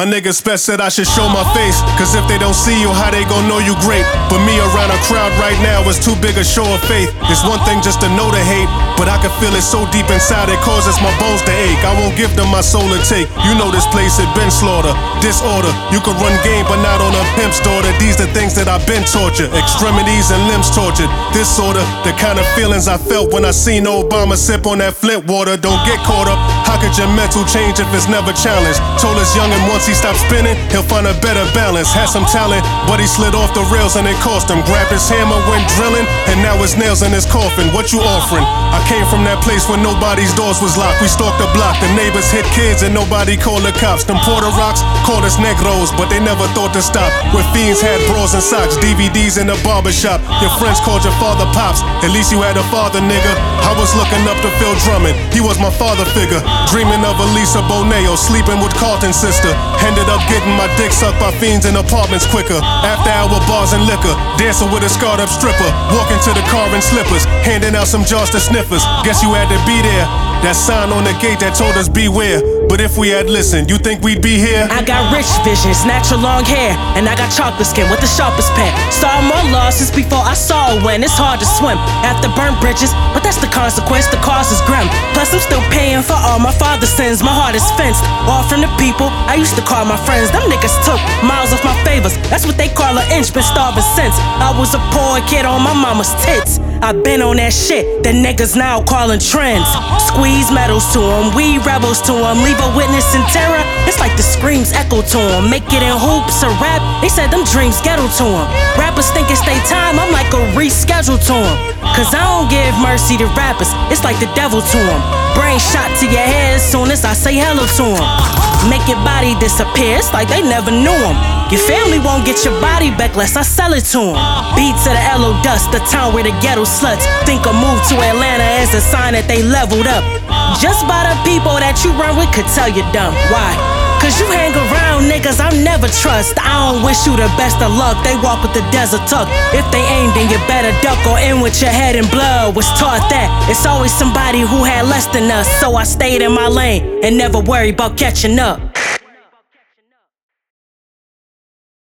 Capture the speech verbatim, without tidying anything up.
My nigga Spec said I should show my face, cause if they don't see you, how they gon' know you great? But me around a crowd right now is too big a show of faith. It's one thing just to know the hate, but I can feel it so deep inside it causes my bones to ache. I won't give them my soul to take. You know this place had been slaughter, disorder. You can run game but not on a pimp's daughter. These the things that I've been tortured, extremities and limbs tortured. This sorta, the kind of feelings I felt when I seen Obama sip on that Flint water. Don't get caught up, how could your mental change if it's never challenged? Told us youngin' once he stopped spinning, he'll find a better balance. Had some talent, but he slid off the rails and it cost him. Grabbed his hammer, went drilling, and now it's nails in his coffin. What you offering? I came from that place where nobody's doors was locked. We stalked the block, the neighbors hit kids and nobody called the cops. Them Porter Rocks called us negros, but they never thought to stop. Where fiends had bras and socks, D V Ds in the barbershop. Your friends called your father Pops, at least you had a father, nigga. I was looking up to Phil Drummond, he was my father figure. Dreaming of Elisa Boneo, sleeping with Carlton's sister. Ended up getting my dick sucked by fiends in apartments quicker. After hour bars and liquor, dancing with a scarred up stripper. Walking to the car in slippers, handing out some jars to sniffers. Guess you had to be there. That sign on the gate that told us beware. But if we had listened, you think we'd be here? I got rich visions, natural long hair, and I got chocolate skin with the sharpest pen. Saw more losses before I saw a win. It's hard to swim after burnt bridges, but that's the consequence, the cost is grim. Plus I'm still paying for all my father's sins. My heart is fenced off from the people I used to call my friends. Them niggas took miles off my favors, that's what they call an inch, been starving since I was a poor kid on my mama's tits. I've been on that shit that niggas now calling trends. Squeeze medals to them, we rebels to them. Leave a witness in terror, it's like the screams echo to them. Make it in hoops or rap, they said them dreams ghetto to them. Rappers think it's their time, I'm like a reschedule to them. Cause I don't give mercy to rappers, it's like the devil to them. Brain shot to your head as soon as I say hello to them. Make your body disappear, it's like they never knew them. Your family won't get your body back unless I sell it to them. Beat to the L O Dust, the town where the ghetto sluts think a move to Atlanta is a sign that they leveled up. Just by the people that you run with could tell you dumb. Why? Cause you hang around niggas I'll never trust. I don't wish you the best of luck, they walk with the desert tuck. If they aim then you better duck or in with your head in blood. Was taught that it's always somebody who had less than us, so I stayed in my lane and never worry about catching up.